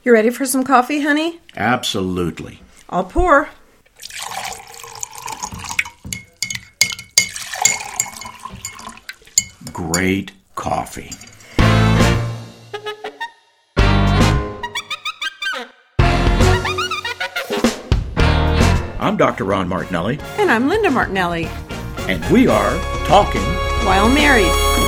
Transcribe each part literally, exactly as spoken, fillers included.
You ready for some coffee, honey? Absolutely. I'll pour. Great coffee. I'm Doctor Ron Martinelli. And I'm Linda Martinelli. And we are talking while married.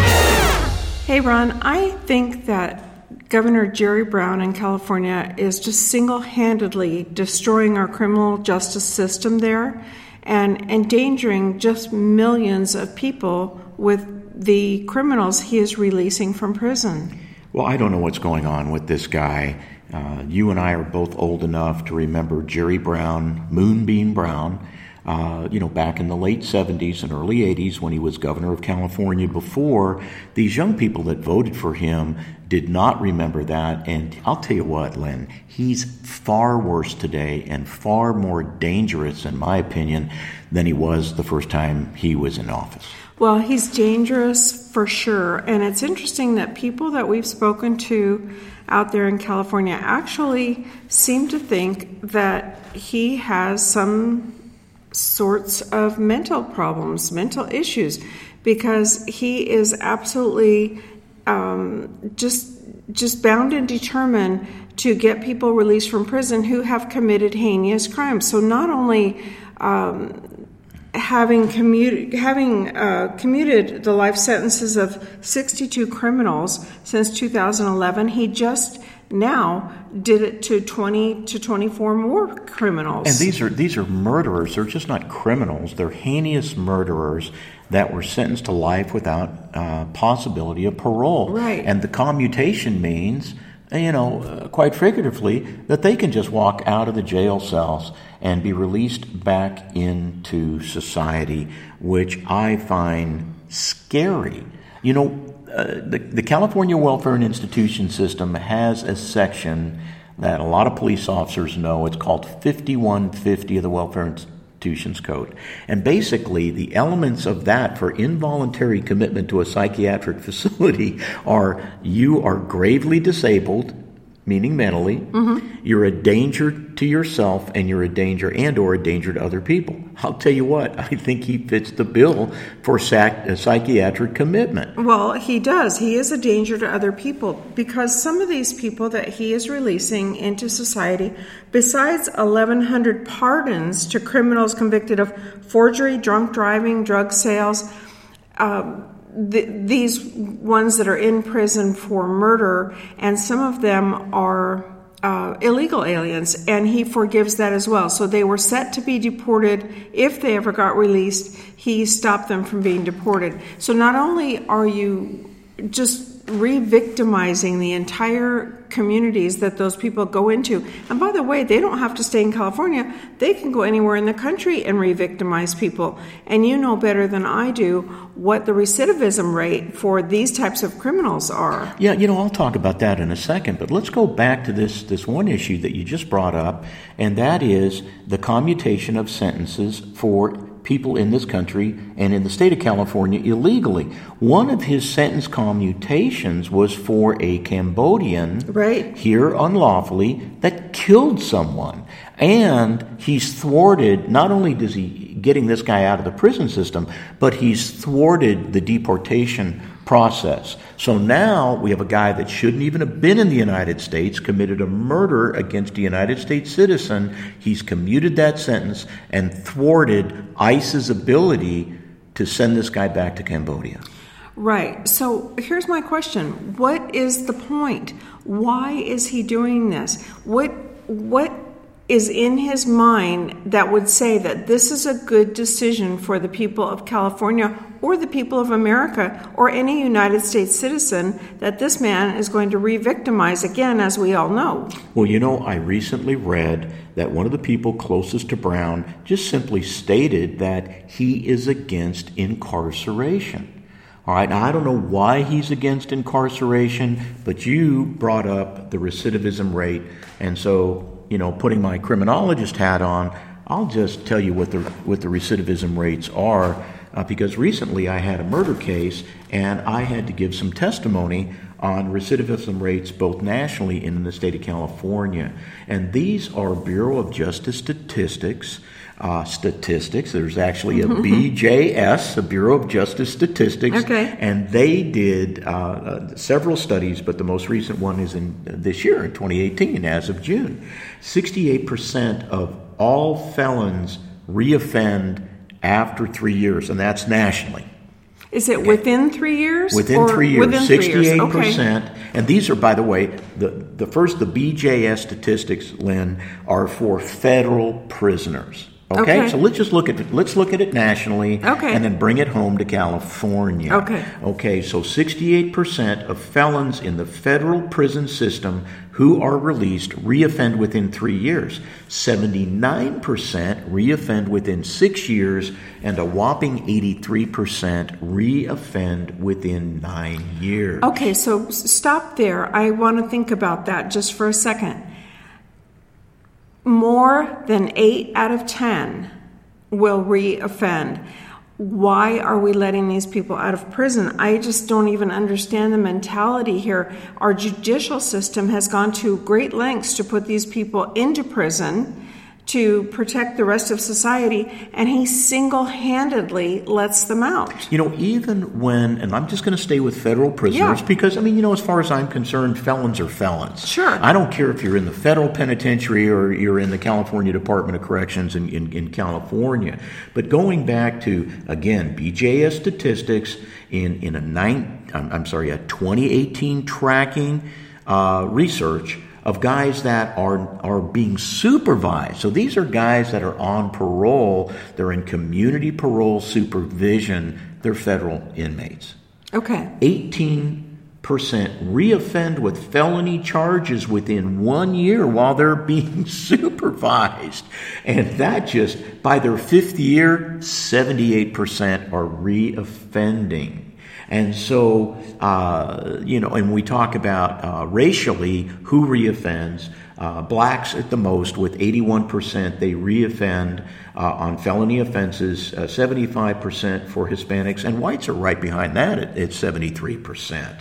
Hey, Ron, I think that Governor Jerry Brown in California is just single-handedly destroying our criminal justice system there and endangering just millions of people with the criminals he is releasing from prison. Well, I don't know what's going on with this guy. Uh, you and I are both old enough to remember Jerry Brown, Moonbeam Brown, uh, you know, back in the late seventies and early eighties when he was governor of California. Before, these young people that voted for him did not remember that. And I'll tell you what, Lynn, he's far worse today and far more dangerous, in my opinion, than he was the first time he was in office. Well, he's dangerous for sure. And it's interesting that people that we've spoken to out there in California actually seem to think that he has some sorts of mental problems, mental issues, because he is absolutely um, just just bound and determined to get people released from prison who have committed heinous crimes. So not only um, having commuted, having uh, commuted the life sentences of sixty-two criminals since two thousand eleven, he just now did it to twenty to twenty-four more criminals. And these are these are murderers. They're just not criminals. They're heinous murderers that were sentenced to life without uh, possibility of parole. Right. And the commutation means, you know, uh, quite figuratively, that they can just walk out of the jail cells and be released back into society, which I find scary. You know, uh, the, the California Welfare and Institution System has a section that a lot of police officers know. It's called fifty-one fifty of the Welfare Institutions Code. And basically, the elements of that for involuntary commitment to a psychiatric facility are: you are gravely disabled, meaning mentally, mm-hmm. you're a danger to yourself, and you're a danger and or a danger to other people. I'll tell you what, I think he fits the bill for sac- a psychiatric commitment. Well, he does. He is a danger to other people because some of these people that he is releasing into society, besides eleven hundred pardons to criminals convicted of forgery, drunk driving, drug sales, um, The, these ones that are in prison for murder, and some of them are uh, illegal aliens, and he forgives that as well. So they were set to be deported. If they ever got released, he stopped them from being deported. So not only are you just re-victimizing the entire communities that those people go into, and by the way, they don't have to stay in California. They can go anywhere in the country and re-victimize people. And you know better than I do what the recidivism rate for these types of criminals are. Yeah, you know, I'll talk about that in a second, but let's go back to this, this one issue that you just brought up, and that is the commutation of sentences for people in this country and in the state of California illegally. One of his sentence commutations was for a Cambodian right. here unlawfully that killed someone. And he's thwarted, not only does he getting this guy out of the prison system, but he's thwarted the deportation process. So now we have a guy that shouldn't even have been in the United States, committed a murder against a United States citizen. He's commuted that sentence and thwarted ICE's ability to send this guy back to Cambodia. Right. So here's my question. What is the point? Why is he doing this? What what is in his mind that would say that this is a good decision for the people of California or the people of America or any United States citizen that this man is going to re-victimize again, as we all know? Well, you know, I recently read that one of the people closest to Brown just simply stated that he is against incarceration. All right, now I don't know why he's against incarceration, but you brought up the recidivism rate, and so, you know, putting my criminologist hat on, I'll just tell you what the what the recidivism rates are, uh, because recently I had a murder case and I had to give some testimony on recidivism rates both nationally and in the state of California. And these are Bureau of Justice Statistics uh, statistics. There's actually a B J S, a Bureau of Justice Statistics, okay. and they did uh, uh, several studies, but the most recent one is in uh, this year, in twenty eighteen, as of June. sixty-eight percent of all felons reoffend after three years, and that's nationally. Is it okay. within three years? Within or three years, within sixty-eight percent. Okay. And these are, by the way, the, the first, the B J S statistics, Lynn, are for federal prisoners. Okay? okay, so let's just look at it. Let's look at it nationally, okay. and then bring it home to California. Okay. Okay. So sixty-eight percent of felons in the federal prison system who are released reoffend within three years. seventy-nine percent reoffend within six years, and a whopping eighty-three percent reoffend within nine years. Okay. So stop there. I want to think about that just for a second. More than eight out of ten will re-offend. Why are we letting these people out of prison? I just don't even understand the mentality here. Our judicial system has gone to great lengths to put these people into prison to protect the rest of society, and he single-handedly lets them out. You know, even when, and I'm just going to stay with federal prisoners, yeah. because, I mean, you know, as far as I'm concerned, felons are felons. Sure. I don't care if you're in the federal penitentiary or you're in the California Department of Corrections in, in, in California. But going back to, again, B J S statistics in, in a nine, I'm, I'm sorry, a twenty eighteen tracking uh, research of guys that are are being supervised. So these are guys that are on parole. They're in community parole supervision. They're federal inmates. Okay. eighteen percent reoffend with felony charges within one year while they're being supervised. And that just, by their fifth year, seventy-eight percent are reoffending. And so, uh, you know, and we talk about uh, racially who reoffends. Uh, blacks at the most, with eighty-one percent, they reoffend uh, on felony offenses, uh, seventy-five percent for Hispanics, and whites are right behind that at, at seventy-three percent.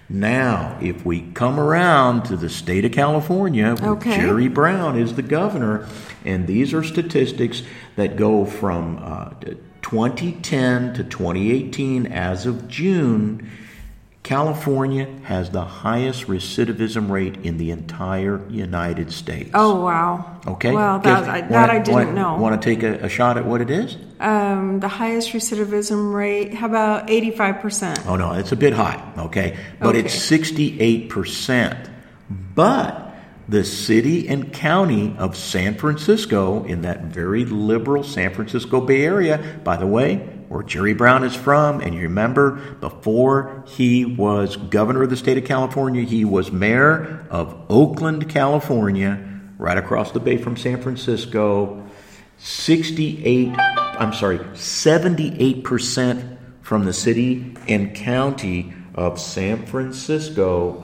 Now, if we come around to the state of California, where okay. Jerry Brown is the governor, and these are statistics that go from uh, twenty ten to twenty eighteen as of June, California has the highest recidivism rate in the entire United States. Oh, wow. Okay. Well, that, I, that wanna, I didn't wanna, know. Want to take a, a shot at what it is? Um, the highest recidivism rate, how about eighty-five percent? Oh, no, it's a bit high, okay? But okay. it's sixty-eight percent. But the city and county of San Francisco, in that very liberal San Francisco Bay Area, by the way, where Jerry Brown is from, and you remember, before he was governor of the state of California, he was mayor of Oakland, California, right across the bay from San Francisco. sixty-eight, I'm sorry, seventy-eight percent from the city and county of San Francisco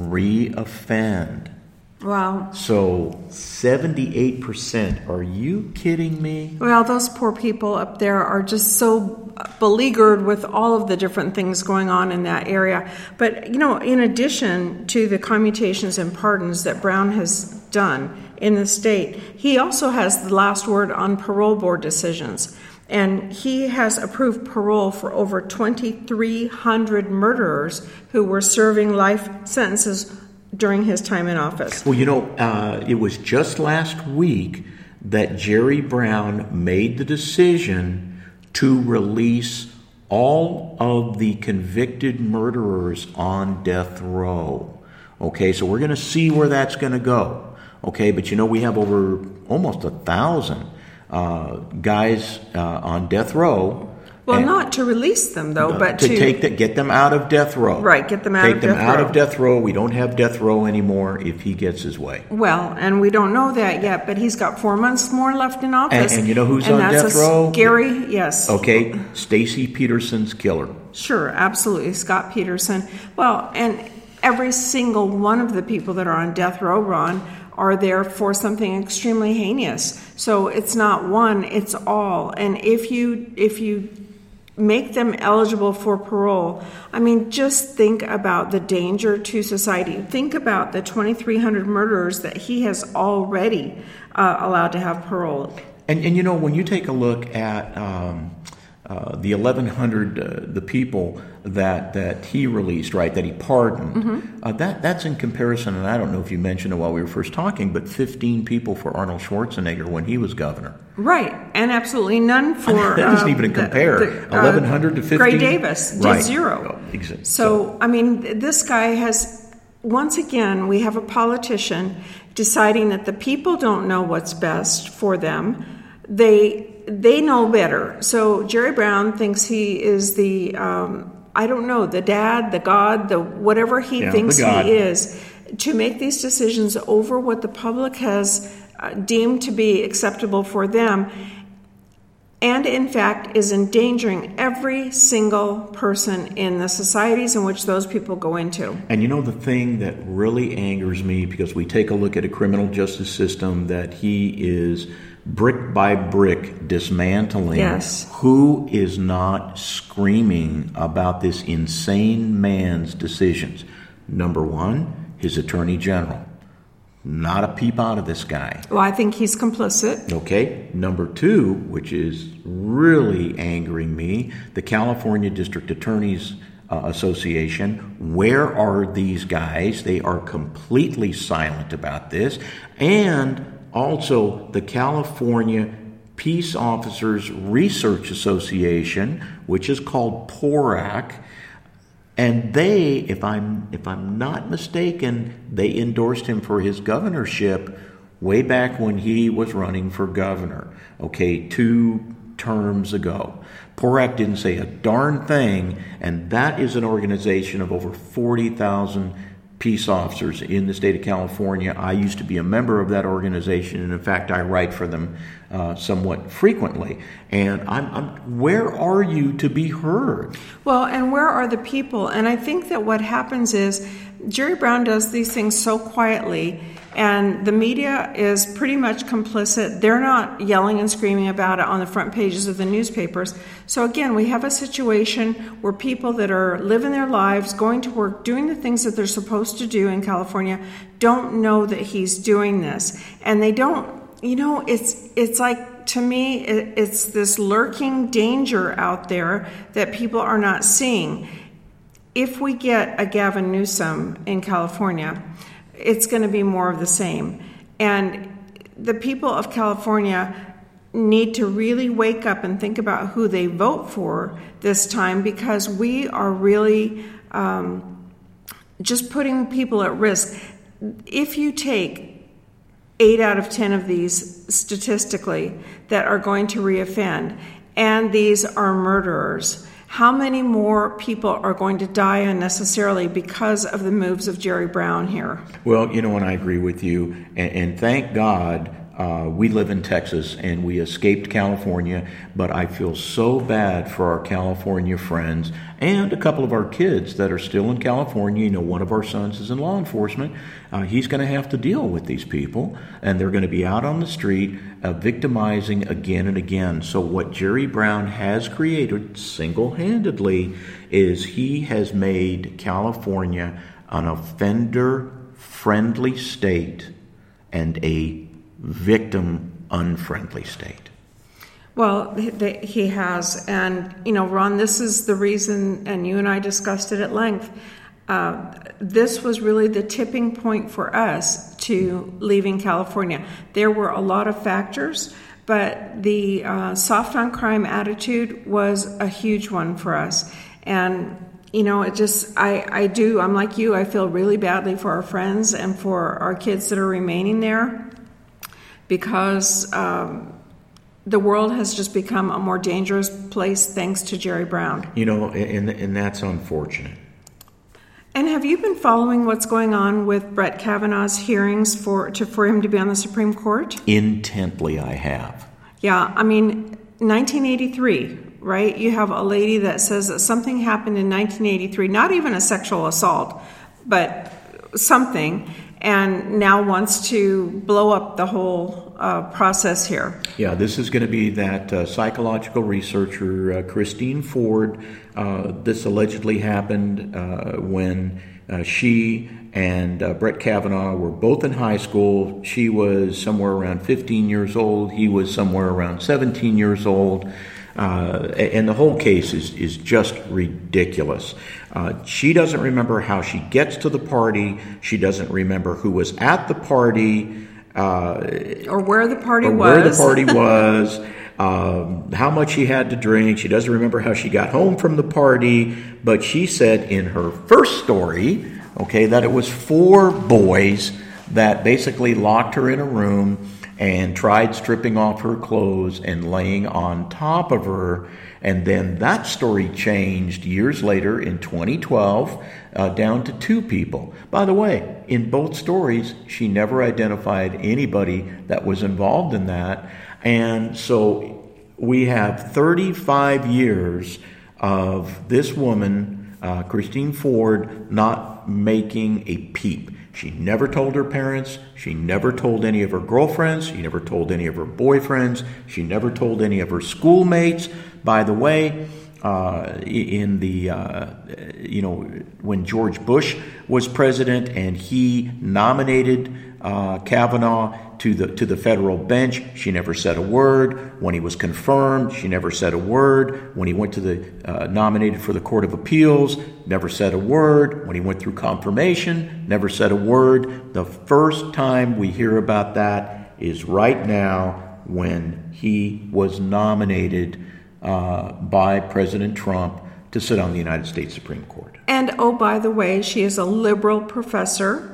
re-offend. Wow. So seventy-eight percent. Are you kidding me? Well, those poor people up there are just so beleaguered with all of the different things going on in that area. But, you know, in addition to the commutations and pardons that Brown has done in the state, he also has the last word on parole board decisions. And he has approved parole for over twenty-three hundred murderers who were serving life sentences during his time in office. Well, you know, uh, it was just last week that Jerry Brown made the decision to release all of the convicted murderers on death row. Okay, so we're going to see where that's going to go. Okay, but you know, we have over almost a thousand uh, guys uh, on death row. Well, not to release them, though, uh, but to, to... take the, get them out of death row. Right, get them out take of them death out row. of death row. We don't have death row anymore if he gets his way. Well, and we don't know that yet, but he's got four months more left in office. And, and you know who's and on that's death a row? Scary, yes. Okay, Stacy Peterson's killer. Sure, absolutely, Scott Peterson. Well, and every single one of the people that are on death row, Ron, are there for something extremely heinous. So it's not one, it's all. And if you if you make them eligible for parole. I mean, just think about the danger to society. Think about the twenty-three hundred murderers that he has already uh, allowed to have parole. And, and you know, when you take a look at um, uh, the eleven hundred, uh, the people that that he released, right, that he pardoned, mm-hmm. uh, that that's in comparison, and I don't know if you mentioned it while we were first talking, but fifteen people for Arnold Schwarzenegger when he was governor. Right, and absolutely none for... that doesn't uh, even compare. The, uh, eleven hundred to fifteen? Gray Davis did right. zero. Oh, exactly. So, I mean, this guy has... Once again, we have a politician deciding that the people don't know what's best for them. They they know better. So Jerry Brown thinks he is the, um, I don't know, the dad, the god, the whatever he yeah, thinks he is, to make these decisions over what the public has uh, deemed to be acceptable for them, and in fact is endangering every single person in the societies in which those people go into. And you know the thing that really angers me, because we take a look at a criminal justice system that he is brick by brick dismantling. Yes. Who is not screaming about this insane man's decisions? Number one, his attorney general. Not a peep out of this guy. Well, I think he's complicit. Okay. Number two, which is really angering me, the California District Attorneys uh, Association. Where are these guys? They are completely silent about this. And also the California Peace Officers Research Association, which is called PORAC. And they, if I'm if I'm not mistaken, they endorsed him for his governorship way back when he was running for governor, okay, two terms ago. PORAC didn't say a darn thing, and that is an organization of over forty thousand peace officers in the state of California. I used to be a member of that organization, and in fact, I write for them uh, somewhat frequently. And I'm, I'm, where are you to be heard? Well, and where are the people? And I think that what happens is Jerry Brown does these things so quietly, and the media is pretty much complicit. They're not yelling and screaming about it on the front pages of the newspapers. So again, we have a situation where people that are living their lives, going to work, doing the things that they're supposed to do in California, don't know that he's doing this. And they don't, you know, it's it's like, to me, it, it's this lurking danger out there that people are not seeing. If we get a Gavin Newsom in California, it's going to be more of the same. And the people of California need to really wake up and think about who they vote for this time, because we are really um, just putting people at risk. If you take eight out of ten of these statistically that are going to reoffend, and these are murderers, how many more people are going to die unnecessarily because of the moves of Jerry Brown here? Well, you know, and I agree with you. And, and thank God uh, we live in Texas and we escaped California. But I feel so bad for our California friends and a couple of our kids that are still in California. You know, one of our sons is in law enforcement. Uh, he's going to have to deal with these people, and they're going to be out on the street uh, victimizing again and again. So what Jerry Brown has created single-handedly is he has made California an offender-friendly state and a victim-unfriendly state. Well, he has. And, you know, Ron, this is the reason, and you and I discussed it at length, uh, this was really the tipping point for us to leaving California. There were a lot of factors, but the uh, soft on crime attitude was a huge one for us. And, you know, it just, I, I do, I'm like you, I feel really badly for our friends and for our kids that are remaining there, because um, the world has just become a more dangerous place thanks to Jerry Brown. You know, and, and that's unfortunate. And have you been following what's going on with Brett Kavanaugh's hearings for to for him to be on the Supreme Court? Intently, I have. Yeah, I mean, nineteen eighty-three, right? You have a lady that says that something happened in nineteen eighty-three, not even a sexual assault, but something. and now wants to blow up the whole uh, process here. Yeah, this is going to be that uh, psychological researcher, uh, Christine Ford. Uh, this allegedly happened uh, when uh, she and uh, Brett Kavanaugh were both in high school. She was somewhere around fifteen years old. He was somewhere around seventeen years old. Uh, and the whole case is, is just ridiculous. Uh, she doesn't remember how she gets to the party. She doesn't remember who was at the party. Uh, or where the party or was. Where the party was. Um, how much she had to drink. She doesn't remember how she got home from the party. But she said in her first story, okay, that it was four boys that basically locked her in a room and tried stripping off her clothes and laying on top of her. And then that story changed years later in twenty twelve uh, down to two people. By the way, in both stories, she never identified anybody that was involved in that. And so we have thirty-five years of this woman, uh, Christine Ford, not making a peep. She never told her parents. She never told any of her girlfriends. She never told any of her boyfriends. She never told any of her schoolmates. By the way, uh, in the, uh, you know, when George Bush was president and he nominated uh, Kavanaugh to the to the federal bench, she never said a word. When he was confirmed, she never said a word. When he went to the uh, nominated for the Court of Appeals, never said a word. When he went through confirmation, never said a word. The first time we hear about that is right now when he was nominated uh, by President Trump to sit on the United States Supreme Court. And oh, by the way, she is a liberal professor.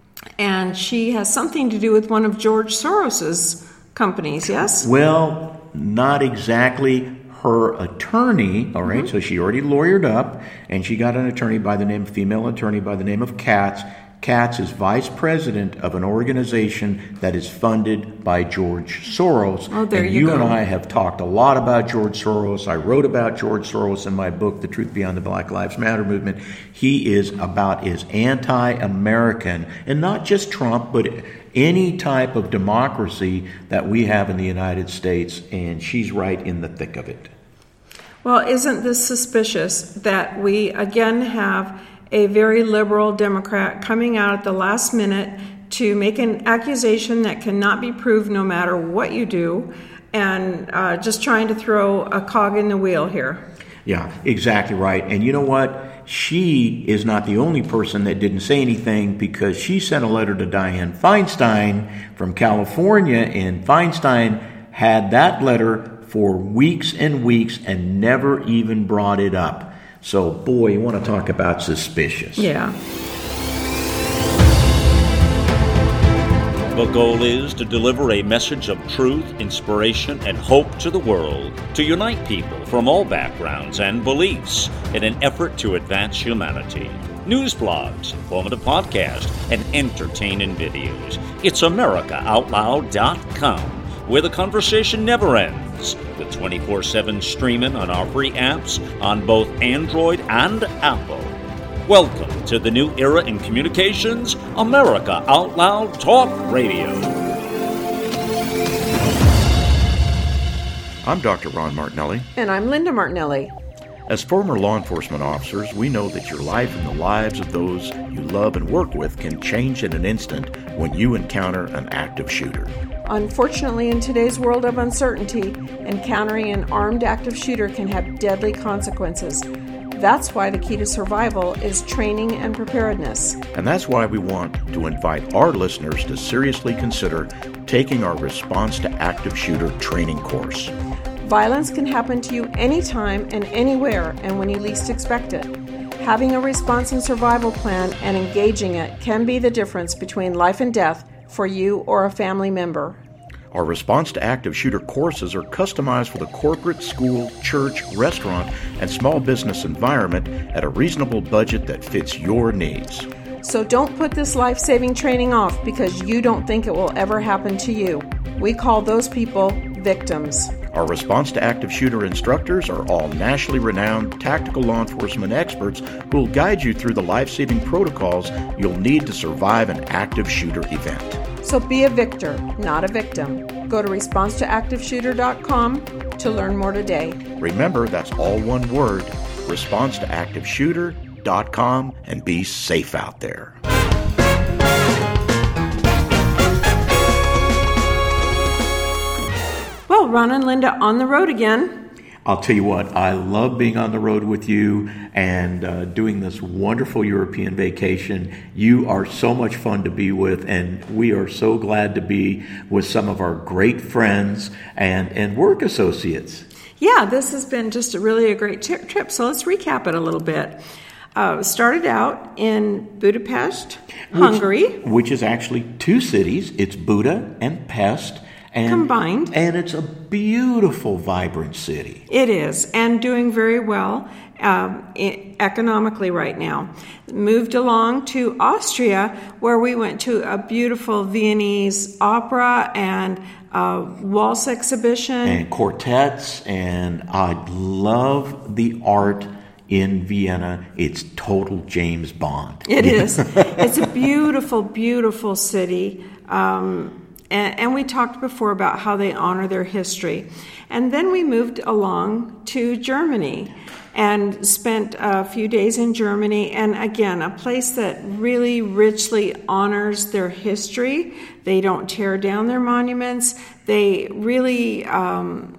And she has something to do with one of George Soros's companies, yes? Well, not exactly. Her attorney, all right, mm-hmm. So she already lawyered up, and she got an attorney by the name, female attorney by the name of Katz. Katz is vice president of an organization that is funded by George Soros. Oh, there and you, you go. and I have talked a lot about George Soros. I wrote about George Soros in my book, The Truth Beyond the Black Lives Matter Movement. He is about as anti-American, and not just Trump, but any type of democracy that we have in the United States, and she's right in the thick of it. Well, isn't this suspicious that we again have a very liberal Democrat coming out at the last minute to make an accusation that cannot be proved no matter what you do, and uh, just trying to throw a cog in the wheel here? Yeah, exactly right. And you know what? She is not the only person that didn't say anything, because she sent a letter to Dianne Feinstein from California, and Feinstein had that letter for weeks and weeks and never even brought it up. So, boy, you want to talk about suspicious. Yeah. The goal is to deliver a message of truth, inspiration, and hope to the world, to unite people from all backgrounds and beliefs in an effort to advance humanity. News blogs, informative podcasts, and entertaining videos. It's America Out Loud dot com, where the conversation never ends, with twenty-four seven streaming on our free apps on both Android and Apple. Welcome to the new era in communications, America Out Loud Talk Radio. I'm Doctor Ron Martinelli. And I'm Linda Martinelli. As former law enforcement officers, we know that your life and the lives of those you love and work with can change in an instant when you encounter an active shooter. Unfortunately, in today's world of uncertainty, encountering an armed active shooter can have deadly consequences. That's why the key to survival is training and preparedness. And that's why we want to invite our listeners to seriously consider taking our Response to Active Shooter training course. Violence can happen to you anytime and anywhere, and when you least expect it. Having a response and survival plan and engaging it can be the difference between life and death for you or a family member. Our Response to Active Shooter courses are customized for the corporate, school, church, restaurant, and small business environment at a reasonable budget that fits your needs. So don't put this life-saving training off because you don't think it will ever happen to you. We call those people victims. Our response to active shooter instructors are all nationally renowned tactical law enforcement experts who will guide you through the life-saving protocols you'll need to survive an active shooter event. So be a victor, not a victim. Go to response to active shooter dot com to learn more today. Remember, that's all one word, response to active shooter dot com, and be safe out there. Well, Ron and Linda on the road again. I'll tell you what, I love being on the road with you and uh, doing this wonderful European vacation. You are so much fun to be with, and we are so glad to be with some of our great friends and, and work associates. Yeah, this has been just a really a great t- trip, so let's recap it a little bit. Uh, started out in Budapest, which, Hungary. Which is actually two cities. It's Buda and Pest. And, combined. And it's a beautiful, vibrant city. It is, and doing very well um, economically right now. Moved along to Austria, where we went to a beautiful Viennese opera and a waltz exhibition. And quartets, and I love the art in Vienna. It's total James Bond. It is. It's a beautiful, beautiful city. Um, And, and we talked before about how they honor their history. And then we moved along to Germany and spent a few days in Germany. And again, a place that really richly honors their history. They don't tear down their monuments. They really um,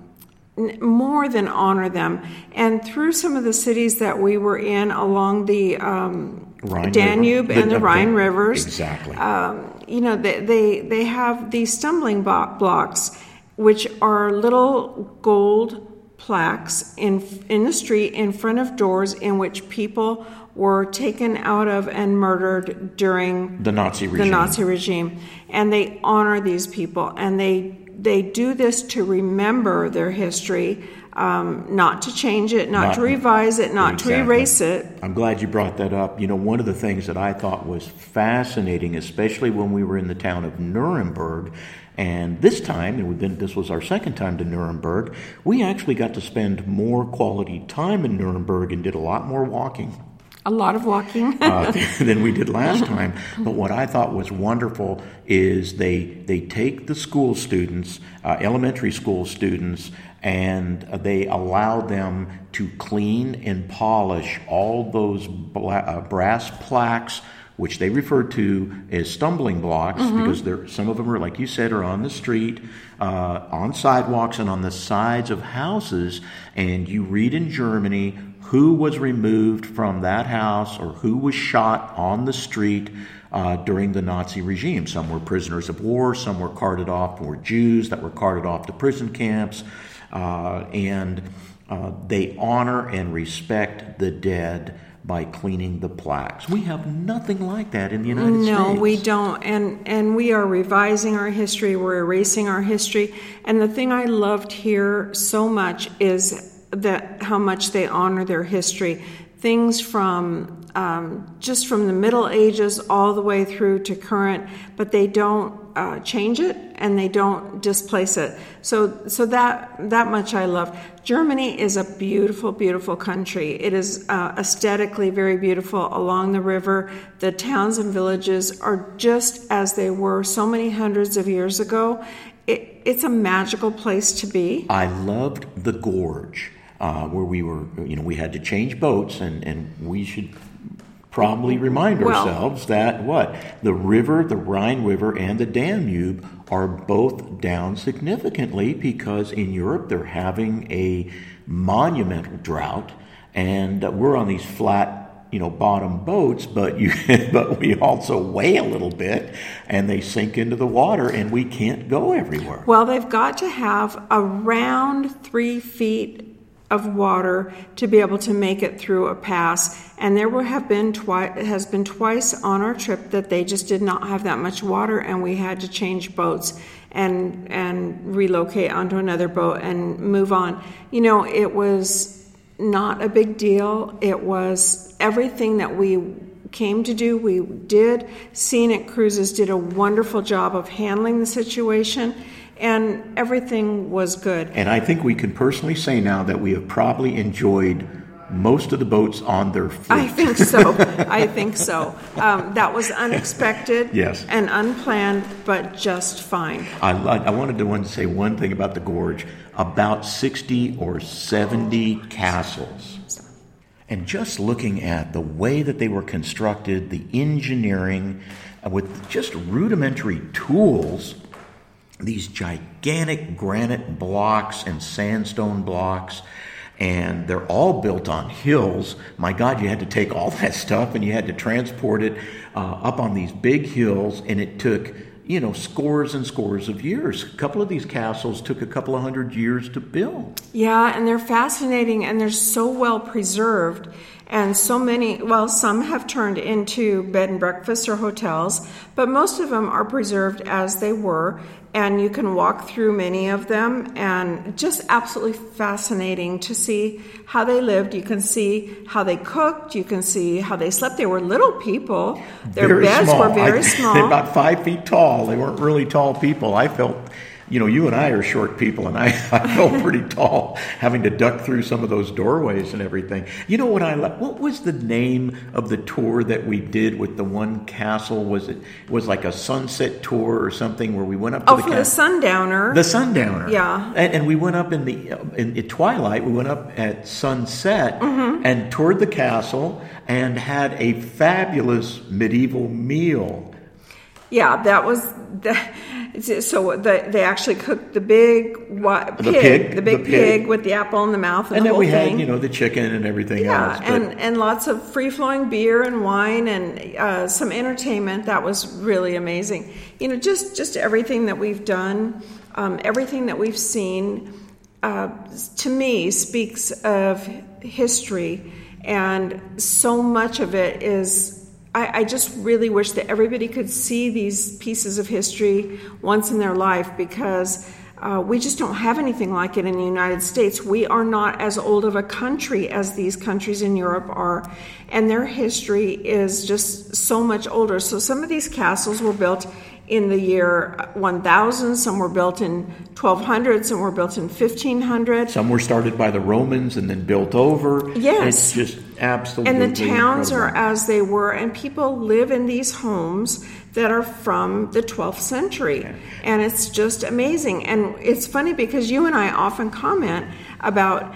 more than honor them. And through some of the cities that we were in along the um, Rhine Danube River. and the, the Rhine rivers. Exactly. Um, you know, they, they, they have these stumbling blocks, which are little gold plaques in in the street in front of doors in which people were taken out of and murdered during the Nazi regime. The Nazi regime. And they honor these people, and they they do this to remember their history. Um, not to change it, not, not to revise it, not exactly. to erase it. I'm glad you brought that up. You know, one of the things that I thought was fascinating, especially when we were in the town of Nuremberg, and this time, and we've been, this was our second time to Nuremberg, we actually got to spend more quality time in Nuremberg and did a lot more walking. A lot of walking. uh, than we did last time. But what I thought was wonderful is they they take the school students, uh, elementary school students, and they allow them to clean and polish all those bla- uh, brass plaques, which they refer to as stumbling blocks, mm-hmm. because they're, some of them are, like you said, are on the street, uh, on sidewalks, and on the sides of houses. And you read in Germany who was removed from that house or who was shot on the street uh, during the Nazi regime. Some were prisoners of war, some were carted off, were Jews that were carted off to prison camps, uh, and uh, they honor and respect the dead by cleaning the plaques. We have nothing like that in the United no, States. No, we don't. And and we are revising our history. We're erasing our history. And the thing I loved here so much is that how much they honor their history. Things from um, just from the Middle Ages all the way through to current, but they don't uh, change it and they don't displace it. So, so that that much I love. Germany is a beautiful, beautiful country. It is uh, aesthetically very beautiful along the river. The towns and villages are just as they were so many hundreds of years ago. It, it's a magical place to be. I loved the gorge. Uh, where we were, you know, we had to change boats, and, and we should probably remind well, ourselves that what? The river, the Rhine River, and the Danube are both down significantly because in Europe they're having a monumental drought, and we're on these flat, you know, bottom boats, but you, but we also weigh a little bit, and they sink into the water, and we can't go everywhere. Well, they've got to have around three feet of water to be able to make it through a pass, and there will have been twice has been twice on our trip that they just did not have that much water, and we had to change boats and and relocate onto another boat and move on. You know, it was not a big deal. It was everything that we came to do, we did. Scenic Cruises did a wonderful job of handling the situation, and everything was good. And I think we can personally say now that we have probably enjoyed most of the boats on their fleet. I think so. I think so. Um, that was unexpected yes. and unplanned, but just fine. I, I wanted to, want to say one thing about the gorge. About sixty or seventy castles. And just looking at the way that they were constructed, the engineering, uh, with just rudimentary tools, these gigantic granite blocks and sandstone blocks, and they're all built on hills. My God, you had to take all that stuff and you had to transport it uh, up on these big hills, and it took, you know, scores and scores of years. A couple of these castles took a couple of hundred years to build. Yeah, and they're fascinating, and they're so well preserved. And so many, well, some have turned into bed and breakfasts or hotels, but most of them are preserved as they were. And you can walk through many of them, and just absolutely fascinating to see how they lived. You can see how they cooked. You can see how they slept. They were little people. Their very beds small. were very I, small. They're about five feet tall. They weren't really tall people. I felt, you know, you and I are short people, and I, I felt pretty tall having to duck through some of those doorways and everything. You know what I like? What was the name of the tour that we did with the one castle? Was it, it was like a sunset tour or something where we went up to oh, the for castle? the Sundowner. The Sundowner. Yeah. And, and we went up in the in, in twilight. We went up at sunset mm-hmm. and toured the castle and had a fabulous medieval meal. Yeah, that was the, so the, they actually cooked the big what, pig, the pig, the big the pig. pig with the apple in the mouth, and, and the then whole we thing. had, you know, the chicken and everything yeah, else. Yeah, and and lots of free flowing beer and wine and uh, some entertainment. That was really amazing. You know, just just everything that we've done, um, everything that we've seen, uh, to me speaks of history, and so much of it is. I, I just really wish that everybody could see these pieces of history once in their life, because uh, we just don't have anything like it in the United States. We are not as old of a country as these countries in Europe are, and their history is just so much older. So some of these castles were built in the year one thousand, some were built in twelve hundred, some were built in fifteen hundred. Some were started by the Romans and then built over. Yes. It's just absolutely And the towns incredible. are as they were, and people live in these homes that are from the twelfth century. Yeah. And it's just amazing. And it's funny because you and I often comment about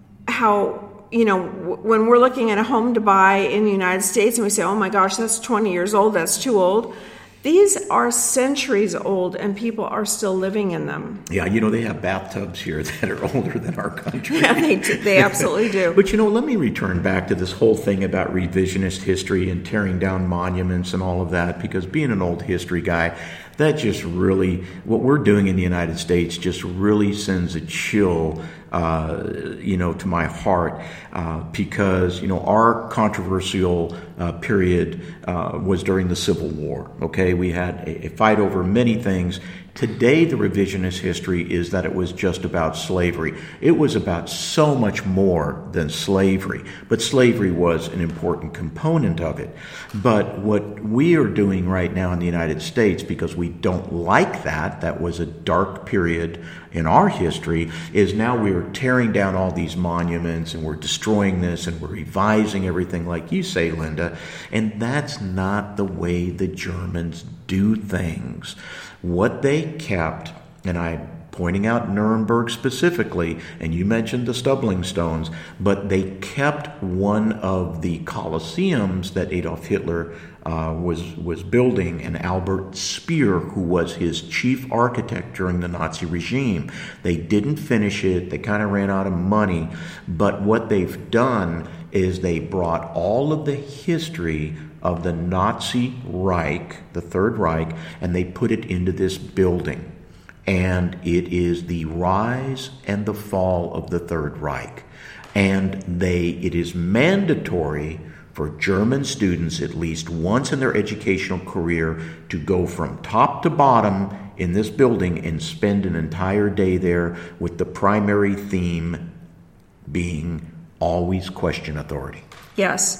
how, you know, when we're looking at a home to buy in the United States and we say, oh my gosh, that's twenty years old, that's too old. These are centuries old, and people are still living in them. Yeah, you know, they have bathtubs here that are older than our country. Yeah, they do. They absolutely do. But, you know, let me return back to this whole thing about revisionist history and tearing down monuments and all of that, because being an old history guy, that just really, what we're doing in the United States just really sends a chill, uh, you know, to my heart, uh, because, you know, our controversial uh, period uh, was during the Civil War, okay? We had a, a fight over many things. Today, the revisionist history is that it was just about slavery. It was about so much more than slavery, but slavery was an important component of it. But what we are doing right now in the United States, because we don't like that, that was a dark period in our history, is now we are tearing down all these monuments and we're destroying this and we're revising everything, like you say, Linda. And that's not the way the Germans do things. What they kept, and I'm pointing out Nuremberg specifically, and you mentioned the stumbling stones, but they kept one of the Colosseums that Adolf Hitler uh, was was building, and Albert Speer, who was his chief architect during the Nazi regime. They didn't finish it. They kind of ran out of money. But what they've done is they brought all of the history of the Nazi Reich, the Third Reich, and they put it into this building. And it is the rise and the fall of the Third Reich. And they it is mandatory for German students at least once in their educational career to go from top to bottom in this building and spend an entire day there, with the primary theme being always question authority. Yes.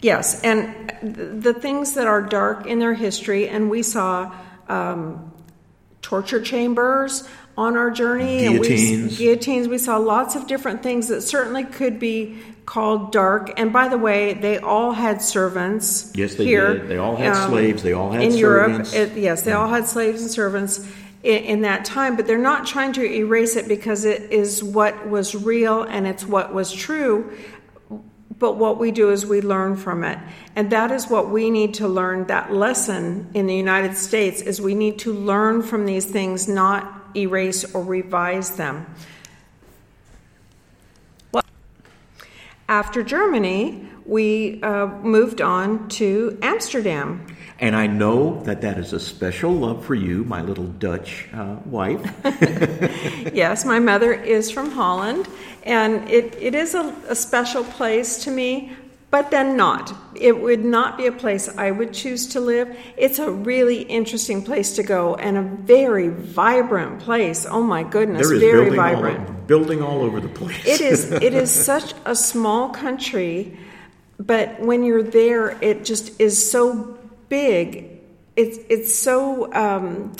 Yes, and the things that are dark in their history, and we saw um, torture chambers on our journey. Guillotines. And we, guillotines. We saw lots of different things that certainly could be called dark. And by the way, they all had servants. Yes, they here. did. They all had um, slaves. They all had in servants. Europe. It, yes, they all had slaves and servants in, in that time. But they're not trying to erase it because it is what was real and it's what was true. But what we do is we learn from it. And that is what we need to learn. That lesson in the United States is we need to learn from these things, not erase or revise them. Well, after Germany, we uh, moved on to Amsterdam. And I know that that is a special love for you, my little Dutch uh, wife. Yes, my mother is from Holland, and it, it is a, a special place to me, but then not. It would not be a place I would choose to live. It's a really interesting place to go, and a very vibrant place. Oh my goodness, there is very building vibrant. All over, building all over the place. It is. It is such a small country, but when you're there, it just is so big. It's it's so um,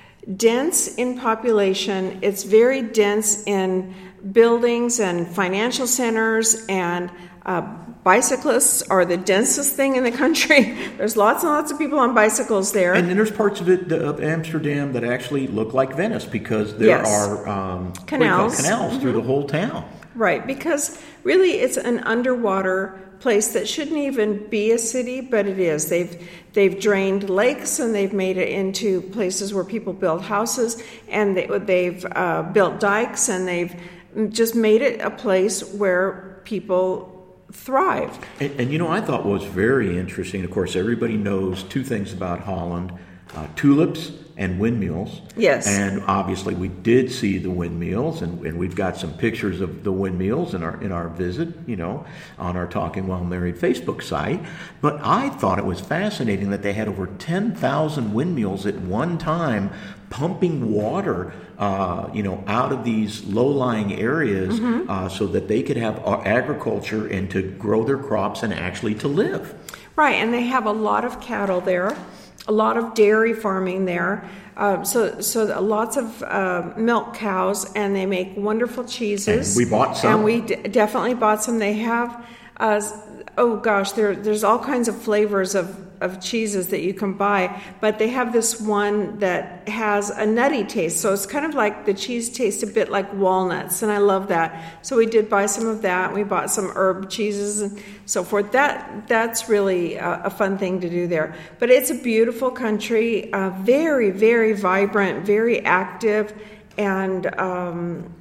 dense in population. It's very dense in buildings and financial centers, and uh, bicyclists are the densest thing in the country. There's lots and lots of people on bicycles there. And then there's parts of it of Amsterdam that actually look like Venice because there yes. are um, canals, canals mm-hmm. through the whole town. Right, because really it's an underwater place that shouldn't even be a city, but it is. They've they've drained lakes and they've made it into places where people build houses, and they, they've uh, built dikes, and they've just made it a place where people thrive. And, and you know, I thought what was very interesting, of course, everybody knows two things about Holland, uh, tulips and windmills. Yes. And obviously we did see the windmills, and, and we've got some pictures of the windmills in our in our visit, you know, on our Talking While Married Facebook site. But I thought it was fascinating that they had over ten thousand windmills at one time pumping water, uh, you know, out of these low-lying areas mm-hmm. uh, so that they could have agriculture and to grow their crops and actually to live. Right, and they have a lot of cattle there. A lot of dairy farming there, uh, so so lots of uh, milk cows, and they make wonderful cheeses. And we bought some. And we d- definitely bought some. They have, uh, oh gosh, there there's all kinds of flavors of, of cheeses that you can buy, but they have this one that has a nutty taste, so it's kind of like the cheese tastes a bit like walnuts, and I love that. So we did buy some of that. We bought some herb cheeses and so forth. That that's really a, a fun thing to do there. But it's a beautiful country, uh, very, very vibrant, very active, and um,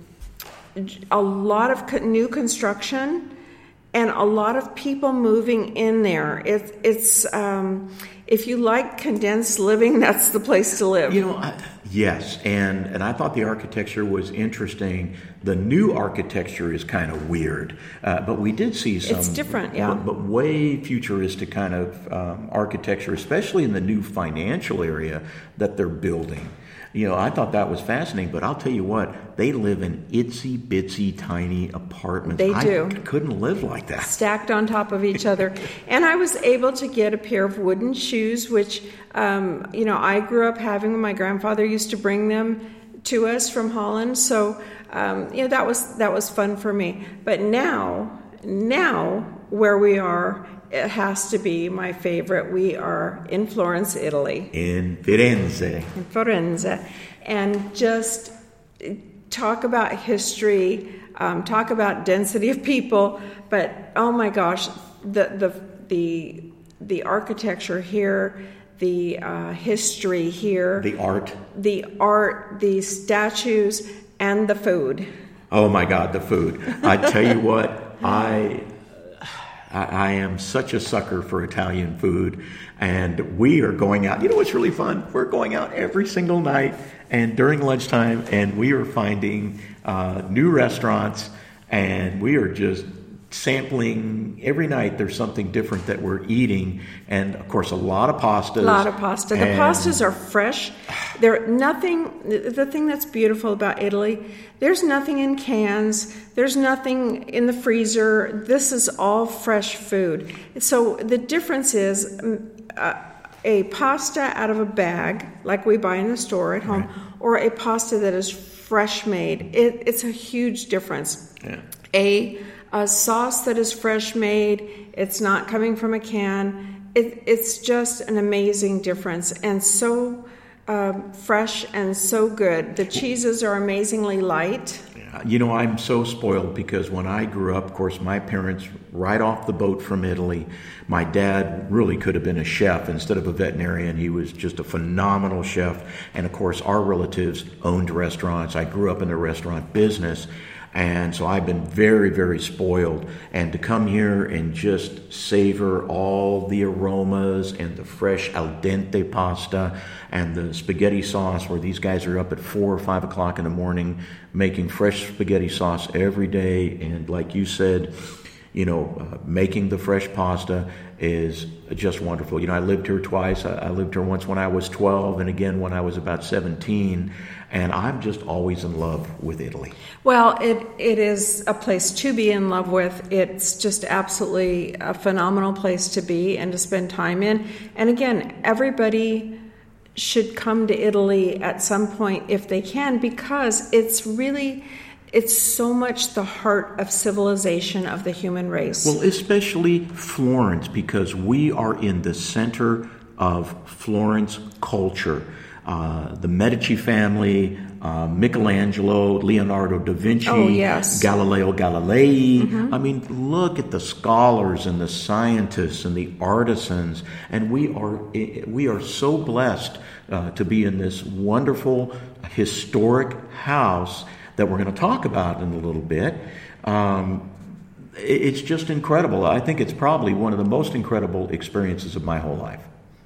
a lot of co- new construction. And a lot of people moving in there. It, it's um, if you like condensed living, that's the place to live. You know, I, yes, and and I thought the architecture was interesting. The new architecture is kind of weird, uh, but we did see some. It's different, yeah. But, but way futuristic kind of um, architecture, especially in the new financial area that they're building. You know, I thought that was fascinating, but I'll tell you what, they live in itsy bitsy tiny apartments. They do. I couldn't live like that. Stacked on top of each other. And I was able to get a pair of wooden shoes, which, um, you know, I grew up having. My grandfather used to bring them to us from Holland. So, um, you know, that was that was fun for me. But now, now where we are, it has to be my favorite. We are in Florence, Italy. In Firenze. In Firenze. And just talk about history, um, talk about density of people, but oh my gosh, the the the the architecture here, the uh, history here. The art. The art, the statues, and the food. Oh my God, the food. I tell you what, I... I am such a sucker for Italian food, and we are going out. You know what's really fun? We're going out every single night and during lunchtime, and we are finding uh, new restaurants, and we are just sampling every night. There's something different that we're eating, and of course a lot of pastas. A lot of pasta. The pastas are fresh. They're nothing. The thing that's beautiful about Italy, there's nothing in cans. There's nothing in the freezer. This is all fresh food. So the difference is uh, a pasta out of a bag, like we buy in the store at home, right, or a pasta that is fresh made. It, it's a huge difference. Yeah. A A sauce that is fresh made, it's not coming from a can. It, it's just an amazing difference, and so uh, fresh and so good. The cheeses are amazingly light. You know, I'm so spoiled because when I grew up, of course, my parents, right off the boat from Italy, my dad really could have been a chef instead of a veterinarian. He was just a phenomenal chef. And of course, our relatives owned restaurants. I grew up in the restaurant business. And so I've been very, very spoiled. And to come here and just savor all the aromas and the fresh al dente pasta and the spaghetti sauce, where these guys are up at four or five o'clock in the morning making fresh spaghetti sauce every day. And like you said, you know, uh, making the fresh pasta is just wonderful. You know, I lived here twice. I, I lived here once when I was twelve and again when I was about seventeen. And I'm just always in love with Italy. Well, it it is a place to be in love with. It's just absolutely a phenomenal place to be and to spend time in. And again, everybody should come to Italy at some point if they can, because it's really, it's so much the heart of civilization of the human race. Well, especially Florence, because we are in the center of Florence culture. Uh, the Medici family, uh, Michelangelo, Leonardo da Vinci, oh, yes. Galileo Galilei. Mm-hmm. I mean, look at the scholars and the scientists and the artisans, and we are we are so blessed uh, to be in this wonderful historic house that we're going to talk about in a little bit. Um, it's just incredible. I think it's probably one of the most incredible experiences of my whole life.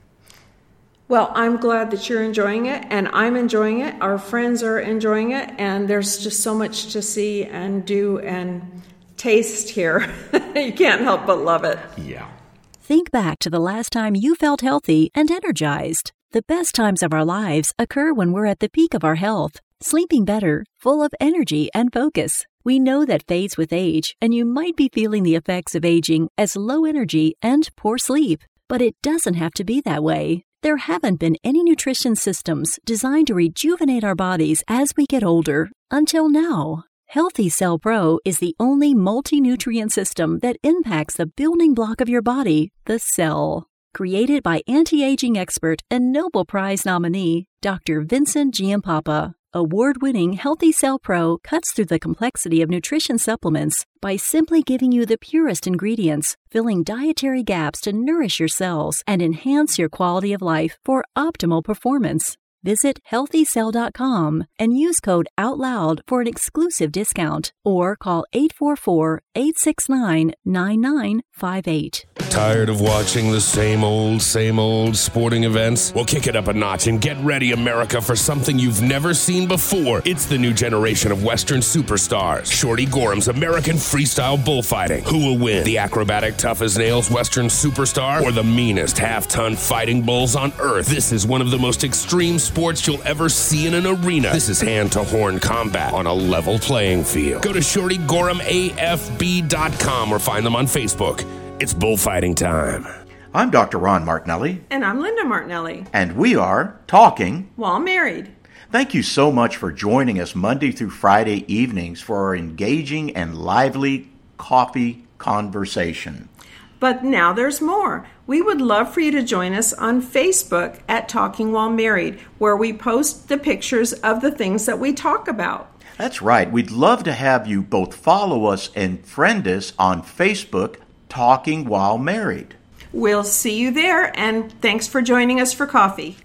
Well, I'm glad that you're enjoying it, and I'm enjoying it. Our friends are enjoying it, and there's just so much to see and do and taste here. You can't help but love it. Yeah. Think back to the last time you felt healthy and energized. The best times of our lives occur when we're at the peak of our health, sleeping better, full of energy and focus. We know that fades with age, and you might be feeling the effects of aging as low energy and poor sleep. But it doesn't have to be that way. There haven't been any nutrition systems designed to rejuvenate our bodies as we get older until now. Healthy Cell Pro is the only multi-nutrient system that impacts the building block of your body, the cell. Created by anti-aging expert and Nobel Prize nominee, Doctor Vincent Giampapa, award-winning Healthy Cell Pro cuts through the complexity of nutrition supplements by simply giving you the purest ingredients, filling dietary gaps to nourish your cells and enhance your quality of life for optimal performance. Visit healthy cell dot com and use code OUTLOUD for an exclusive discount, or call eight four four, eight six nine, nine nine five eight. Tired of watching the same old, same old sporting events? Well, kick it up a notch and get ready, America, for something you've never seen before. It's the new generation of Western superstars. Shorty Gorham's American Freestyle Bullfighting. Who will win? The acrobatic tough as nails Western superstar or the meanest half-ton fighting bulls on earth? This is one of the most extreme sports you'll ever see in an arena. This is hand-to-horn combat on a level playing field. Go to shorty gorham A F B dot com or find them on Facebook. It's bullfighting time. I'm Doctor Ron Martinelli. And I'm Linda Martinelli. And we are Talking While Married. Thank you so much for joining us Monday through Friday evenings for our engaging and lively coffee conversation. But now there's more. We would love for you to join us on Facebook at Talking While Married, where we post the pictures of the things that we talk about. That's right. We'd love to have you both follow us and friend us on Facebook, Talking While Married. We'll see you there, and thanks for joining us for coffee.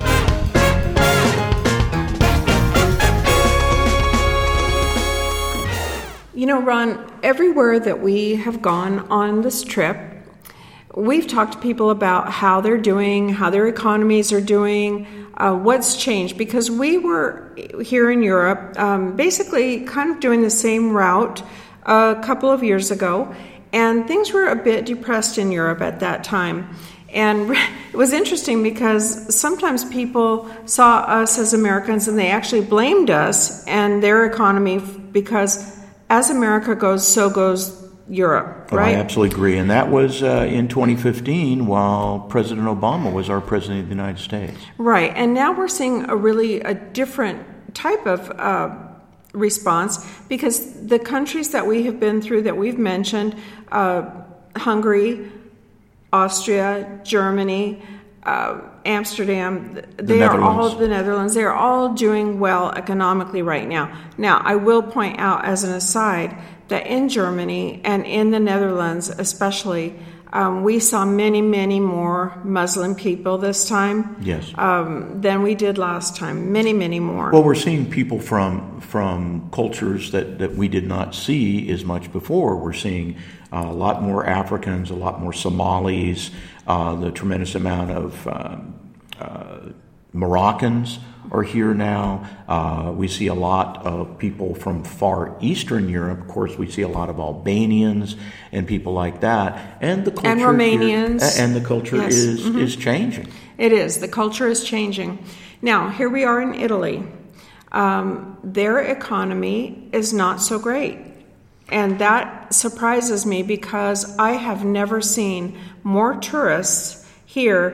You know, Ron, everywhere that we have gone on this trip, we've talked to people about how they're doing, how their economies are doing, uh, what's changed. Because we were here in Europe, um, basically kind of doing the same route a couple of years ago. And things were a bit depressed in Europe at that time. And it was interesting because sometimes people saw us as Americans and they actually blamed us and their economy because as America goes, so goes Europe, oh, right? I absolutely agree. And that was uh, in twenty fifteen while President Obama was our president of the United States. Right. And now we're seeing a really a different type of uh, response because the countries that we have been through that we've mentioned, uh, Hungary, Austria, Germany, uh, Amsterdam, they the are all the Netherlands. They are all doing well economically right now. Now, I will point out as an aside that in Germany and in the Netherlands especially, um, we saw many, many more Muslim people this time yes. um, than we did last time. Many, many more. Well, we're seeing people from from cultures that, that we did not see as much before. We're seeing uh, a lot more Africans, a lot more Somalis, uh, the tremendous amount of um, uh, Moroccans are here now. Uh, we see a lot of people from far Eastern Europe. Of course, we see a lot of Albanians and people like that. And the culture and Romanians. Here, and the culture yes. is mm-hmm. is changing. It is. The culture is changing. Now, here we are in Italy. Um, their economy is not so great. And that surprises me because I have never seen more tourists here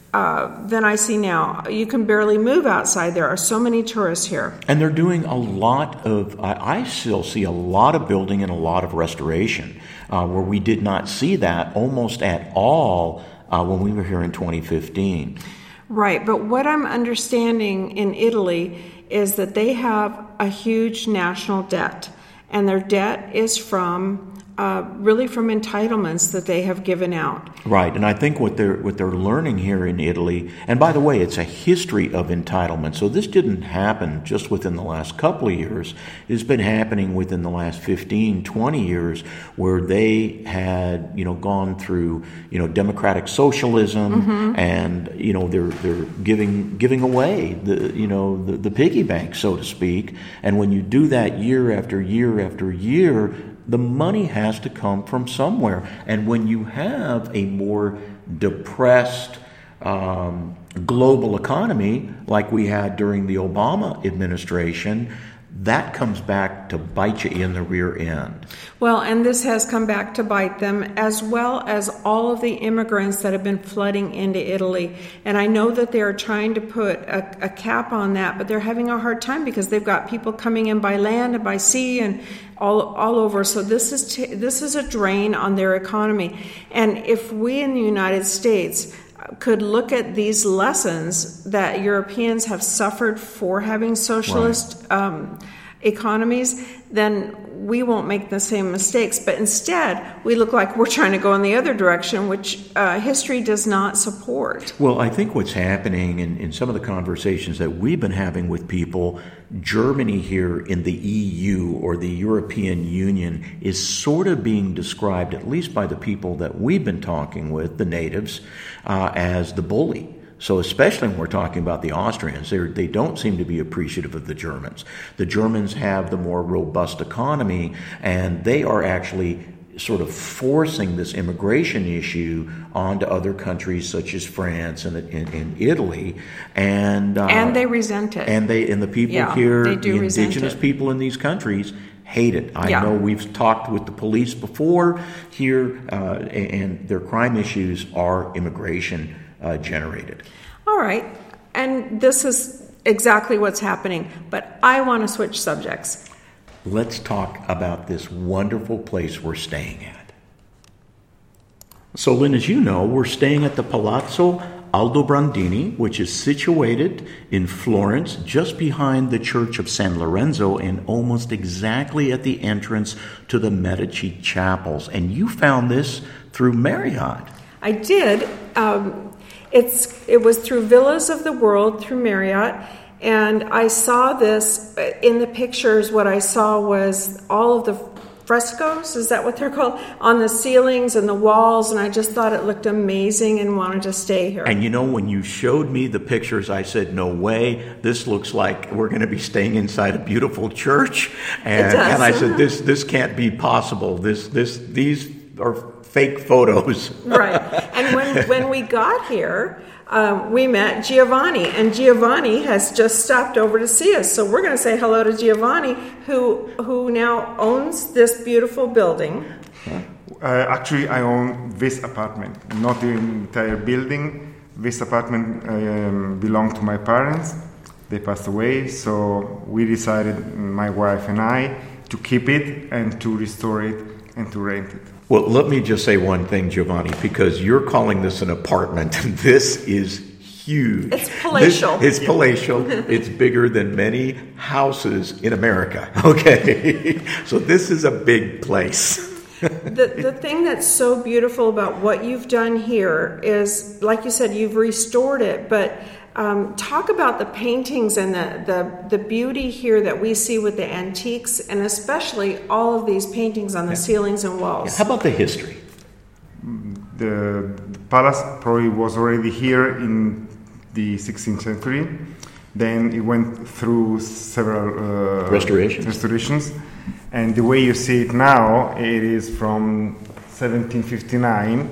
Uh, than I see now. You can barely move outside. There are so many tourists here. And they're doing a lot of, I, I still see a lot of building and a lot of restoration, uh, where we did not see that almost at all uh, when we were here in twenty fifteen. Right, but what I'm understanding in Italy is that they have a huge national debt, and their debt is from Uh, really from entitlements that they have given out. Right, and I think what they're what they're learning here in Italy, and by the way, it's a history of entitlement. So this didn't happen just within the last couple of years. It's been happening within the last fifteen, twenty years, where they had, you know, gone through, you know, democratic socialism, mm-hmm. and you know they're they're giving giving away the you know the, the piggy bank, so to speak. And when you do that year after year after year, the money has to come from somewhere. And when you have a more depressed um, global economy like we had during the Obama administration, that comes back to bite you in the rear end. Well, and this has come back to bite them, as well as all of the immigrants that have been flooding into Italy. And I know that they are trying to put a, a cap on that, but they're having a hard time because they've got people coming in by land and by sea and all all over. So this is t- this is a drain on their economy. And if we in the United States could look at these lessons that Europeans have suffered for having socialist right. um, economies, then we won't make the same mistakes. But instead, we look like we're trying to go in the other direction, which uh, history does not support. Well, I think what's happening in, in some of the conversations that we've been having with people, Germany here in the E U or the European Union is sort of being described, at least by the people that we've been talking with, the natives, uh, as the bully. So especially when we're talking about the Austrians, they don't seem to be appreciative of the Germans. The Germans have the more robust economy, and they are actually sort of forcing this immigration issue onto other countries such as France and, and, and Italy, and uh, and they resent it. And they and the people yeah, here, they do the resent indigenous it. people in these countries, hate it. I yeah. know we've talked with the police before here, uh, and their crime issues are immigration uh, generated. All right, and this is exactly what's happening. But I want to switch subjects. Let's talk about this wonderful place we're staying at. So, Lynn, as you know, we're staying at the Palazzo Aldobrandini, which is situated in Florence, just behind the Church of San Lorenzo and almost exactly at the entrance to the Medici chapels. And you found this through Marriott. I did. Um, it's it was through Villas of the World, through Marriott. And I saw this in the pictures. What I saw was all of the frescoes, is that what they're called, on the ceilings and the walls, and I just thought it looked amazing and wanted to stay here. And you know, when you showed me the pictures, I said, no way, this looks like we're going to be staying inside a beautiful church. And, it does. and I said, this this can't be possible. This this these are fake photos. Right. And when, when we got here, um, we met Giovanni, and Giovanni has just stopped over to see us. So we're going to say hello to Giovanni, who who now owns this beautiful building. Uh, actually, I own this apartment, not the entire building. This apartment um, belonged to my parents. They passed away, so we decided, my wife and I, to keep it and to restore it and to rent it. Well, let me just say one thing, Giovanni, because you're calling this an apartment. This is huge. It's palatial. This, it's palatial. It's bigger than many houses in America. Okay? So this is a big place. The the thing that's so beautiful about what you've done here is, like you said, you've restored it, but um, talk about the paintings and the, the, the beauty here that we see with the antiques, and especially all of these paintings on the yeah. ceilings and walls. Yeah. How about the history? The, the palace probably was already here in the sixteenth century. Then it went through several uh, restorations. restorations. And the way you see it now, it is from seventeen fifty-nine,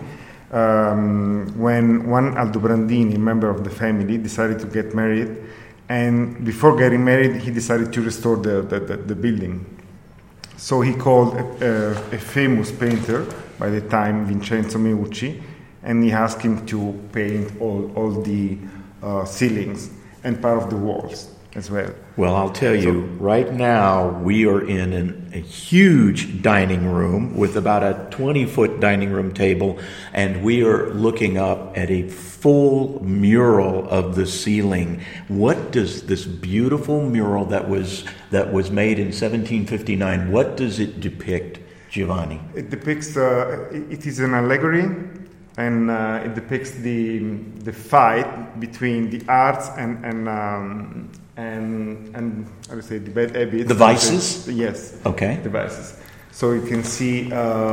um, when one Aldobrandini, member of the family, decided to get married. And before getting married, he decided to restore the, the, the, the building. So he called a, a, a famous painter, by the time, Vincenzo Meucci, and he asked him to paint all, all the uh, ceilings and part of the walls as well. Well, I'll tell you, right now we are in an, a huge dining room with about a twenty-foot dining room table, and we are looking up at a full mural of the ceiling. What does this beautiful mural that was that was made in seventeen fifty-nine, what does it depict, Giovanni? It depicts, uh, it is an allegory, and uh, it depicts the the fight between the arts and and um, and and I would say the bad habits. The vices? Yes. Okay. The vices. So you can see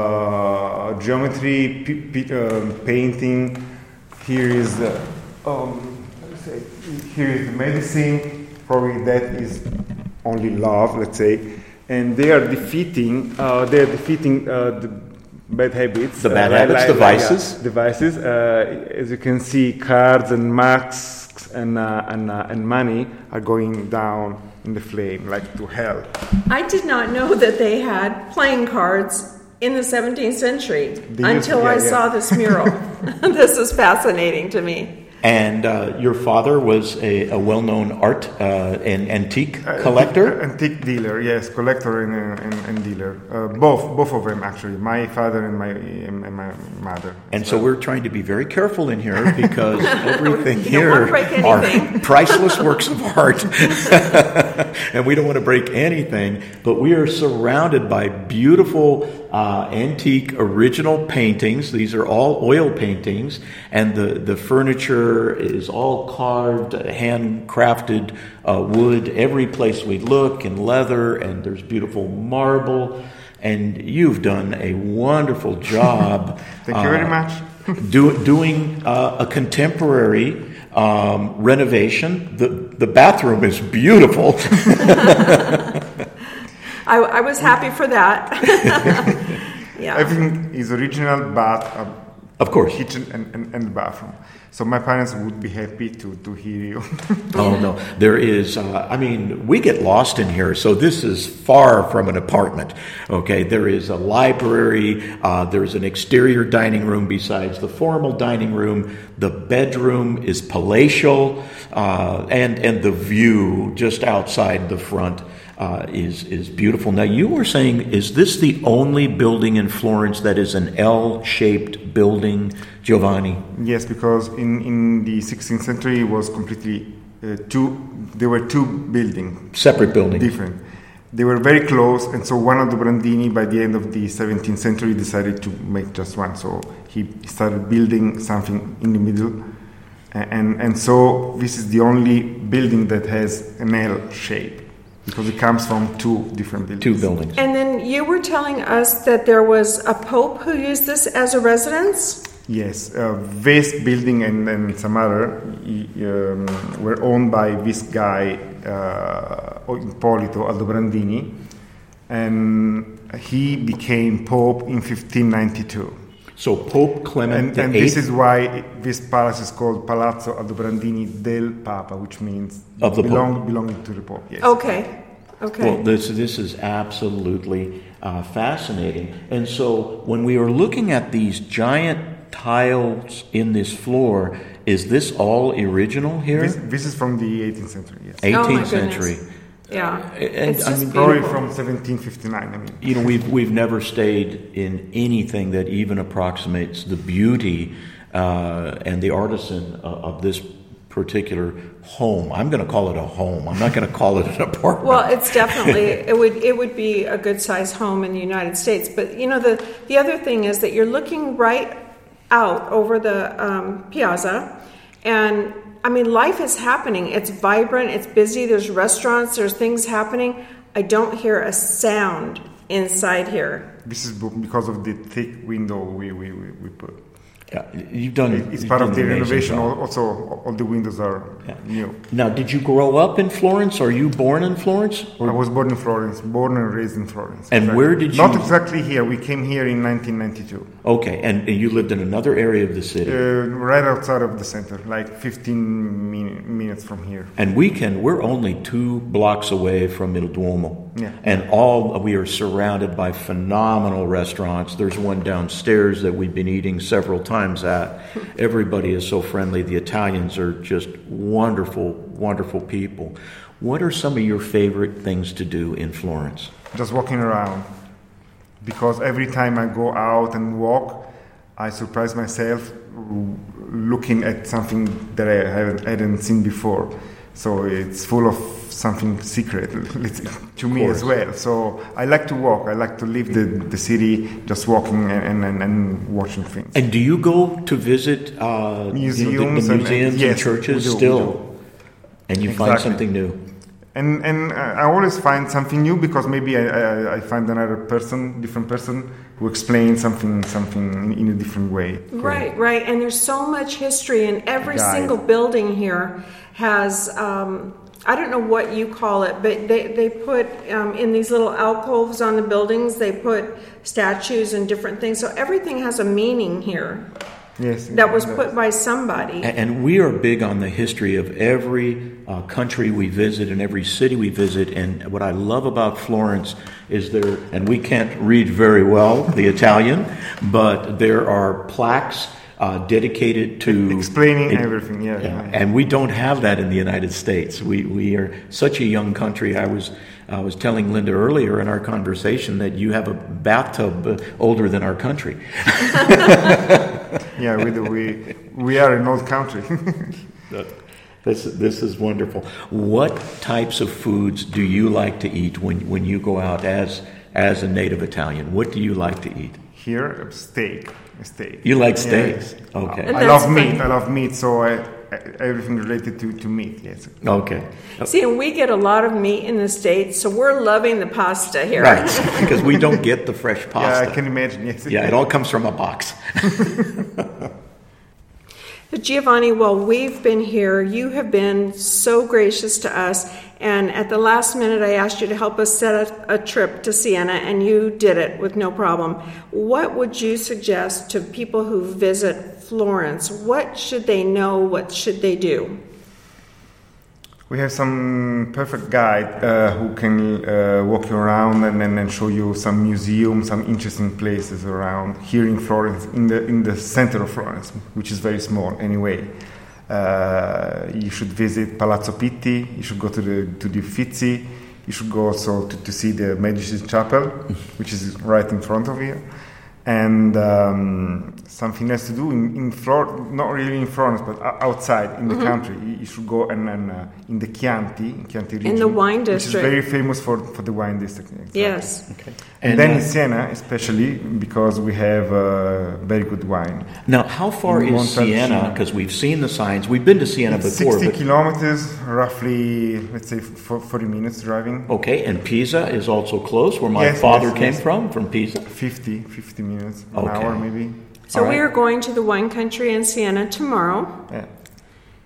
uh, geometry, p- p- uh, painting. Here is the um, let's say here is the medicine. Probably that is only love. Let's say, and they are defeating. Uh, they are defeating uh, the bad habits. The bad uh, habits, like, the like, vices. Uh, the vices. Uh, as you can see, cards and masks and uh, and uh, and money are going down in the flame, like to hell. I did not know that they had playing cards in the seventeenth century they until used, yeah, I yeah. saw this mural. This is fascinating to me. And uh, your father was a, a well-known art uh, and antique uh, collector? Antique, uh, antique dealer, yes, collector and, uh, and, and dealer. Uh, both, both of them actually. My father and my and my mother. And so well. We're trying to be very careful in here because everything you here are priceless works of art, and we don't want to break anything. But we are surrounded by beautiful uh, antique original paintings. These are all oil paintings, and the the furniture is all carved, handcrafted uh, wood. Every place we look, and leather, and there's beautiful marble. And you've done a wonderful job. Thank you very much. do, doing uh, a contemporary um, renovation. The the bathroom is beautiful. I, I was happy for that. Yeah. Everything is original, but uh, of course, kitchen and, and, and bathroom. So my parents would be happy to, to hear you. Oh, no. There is, uh, I mean, we get lost in here, so this is far from an apartment, okay? There is a library, uh, there's an exterior dining room besides the formal dining room. The bedroom is palatial, uh, and, and the view just outside the front uh, is, is beautiful. Now, you were saying, is this the only building in Florence that is an L-shaped building, Giovanni? Yes, because in, in the sixteenth century it was completely uh, two. There were two buildings, separate buildings, different. They were very close, and so one of the Brandini, by the end of the seventeenth century, decided to make just one. So he started building something in the middle, and and so this is the only building that has an L shape. Because it comes from two different buildings. Two buildings. And then you were telling us that there was a pope who used this as a residence? Yes. Uh, this building and, and some other um, were owned by this guy, uh, Ippolito Aldobrandini. and he became Pope in fifteen ninety-two. So Pope Clement and, the and eighth, this is why this palace is called Palazzo Aldobrandini del Papa, which means Of the belong, Pope. belonging to the Pope. Yes. Okay. Okay. Well, this this is absolutely uh, fascinating. And so when we were looking at these giant tiles in this floor, is this all original here? This, this is from the eighteenth century. Yes. Oh, my eighteenth goodness. century. Yeah. And, It's I just mean, Probably beautiful. from seventeen fifty-nine. I mean. You know, we've we've never stayed in anything that even approximates the beauty uh, and the artisan uh, of this particular home. I'm going to call it a home. I'm not going to call it an apartment. Well, it's definitely it would it would be a good sized home in the United States. But you know the the other thing is that you're looking right out over the um, piazza, and I mean life is happening. It's vibrant. It's busy. There's restaurants. There's things happening. I don't hear a sound inside here. This is because of the thick window we we, we, we put. Yeah, you've done. It's you've part done of the an amazing renovation. job. Also, all the windows are Yeah. new. Now, did you grow up in Florence? Are you born in Florence? I was born in Florence, born and raised in Florence. And exactly. where did Not you- exactly here. We came here in nineteen ninety-two, Okay, and, and you lived in another area of the city. uh, right outside of the center, like fifteen min- minutes from here. And we can, we're only two blocks away from Il Duomo. Yeah. And all, we are surrounded by phenomenal restaurants. There's one downstairs that we've been eating several times at. Everybody is so friendly. The Italians are just wonderful, wonderful people. What are some of your favorite things to do in Florence? Just walking around, because every time I go out and walk, I surprise myself looking at something that I hadn't, hadn't seen before. So it's full of something secret to me course. as well. So I like to walk. I like to leave the, the city just walking and, and, and watching things. And do you go to visit uh, Museums you know, the, the and- museums and, yes, churches we do, we still? do. And you find Exactly. something new? And and uh, I always find something new because maybe I, I, I find another person, different person, who explains something something in, in a different way. Right, right. And there's so much history, and every Guide. single building here has, um, I don't know what you call it, but they, they put um, in these little alcoves on the buildings, they put statues and different things. So everything has a meaning here Yes, that was it put does. by somebody. And and we are big on the history of every uh, country we visit and every city we visit. And what I love about Florence is there, and we can't read very well the Italian, but there are plaques uh, dedicated to Explaining it- everything, yeah. Yeah, and we don't have that in the United States. We we are such a young country. I was I was telling Linda earlier in our conversation that you have a bathtub uh, older than our country. Yeah, we do. We we are an old country. This this is wonderful. What types of foods do you like to eat when when you go out as as a native Italian? What do you like to eat? Here, steak, steak. You like Yeah. steaks? Okay. And I that's love meat. fun. I love meat. So I, everything related to, to meat. Yes. Okay. See, and we get a lot of meat in the States, so we're loving the pasta here. Right. Because we don't get the fresh Yeah, pasta. I can imagine. Yes. Yeah, it all comes from a box. Giovanni, while we've been here, you have been so gracious to us, and at the last minute I asked you to help us set a, a trip to Siena, and you did it with no problem. What would you suggest to people who visit Florence? What should they know? What should they do? We have some perfect guide uh, who can uh, walk you around and, and, and show you some museums, some interesting places around here in Florence, in the in the center of Florence, which is very small anyway. Uh, you should visit Palazzo Pitti. You should go to the to the Uffizi. You should go also to, to see the Medici Chapel, which is right in front of you. And um, something else to do in, in Florence, not really in Florence, but o- outside in the Mm-hmm. country. You, you should go and, and uh, in the Chianti, in Chianti region, the wine which district. is very famous for, for the wine district. Exactly. Yes. Okay. And, And then uh, in Siena, especially because we have uh, very good wine. now, how far in is Montalcino. Siena? Because we've seen the signs. We've been to Siena It's before. sixty But, kilometers, roughly, let's say, f- forty minutes driving. okay, and Pisa is also close, where my Yes, father yes, came yes. from, from Pisa. fifty, fifty minutes, an Okay. hour maybe. So All we right. are going to the wine country in Siena tomorrow. Yeah.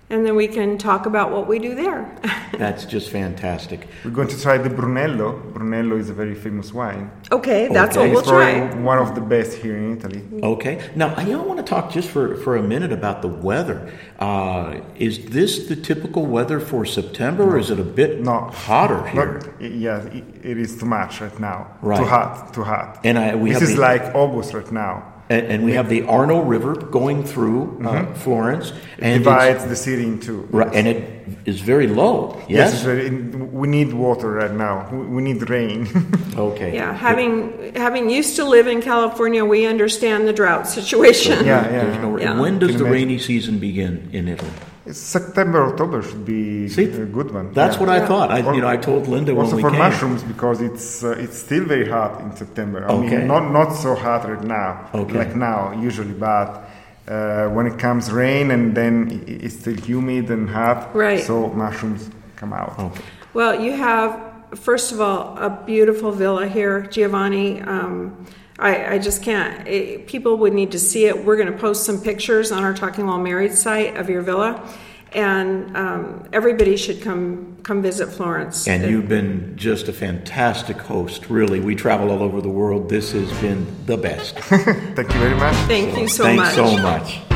And then we can talk about what we do there. That's just fantastic. We're going to try the Brunello. Brunello is a very famous wine. Okay, that's Okay. what It's we'll probably try. one of the best here in Italy. Okay. Now, I want to talk just for, for a minute about the weather. Uh, is this the typical weather for September, or is it a bit No. hotter here? Not, yeah, it, it is too much right now. Right. Too hot, too hot. And I- we this have is the- like August right now. And, and we have the Arno River going through uh, Mm-hmm. Florence. It and divides it's- the city in two. Right, and it is very low. Yes, Yes. it's very, we need water right now. We we need rain. Okay. Yeah, having having used to live in California, we understand the drought situation. Yeah, yeah. There's no, Yeah. When does Can the imagine. rainy season begin in Italy? September, October should be See, a good one. That's yeah. what I Yeah. thought. I, you know, I told Linda when Also we for came. mushrooms, because it's uh, it's still very hot in September. I Okay. mean, not not so hot right now, Okay. like now usually, but uh, when it comes rain and then i- it's still humid and hot, Right. so mushrooms come out. Okay. Well, you have, first of all, a beautiful villa here, Giovanni. Um, I, I just can't. It, people would need to see it. We're going to post some pictures on our Talking While Married site of your villa, and um, everybody should come come visit Florence. And It- you've been just a fantastic host, really. We travel all over the world. This has been the best. Thank you very much. Thank you so Thanks much. so much.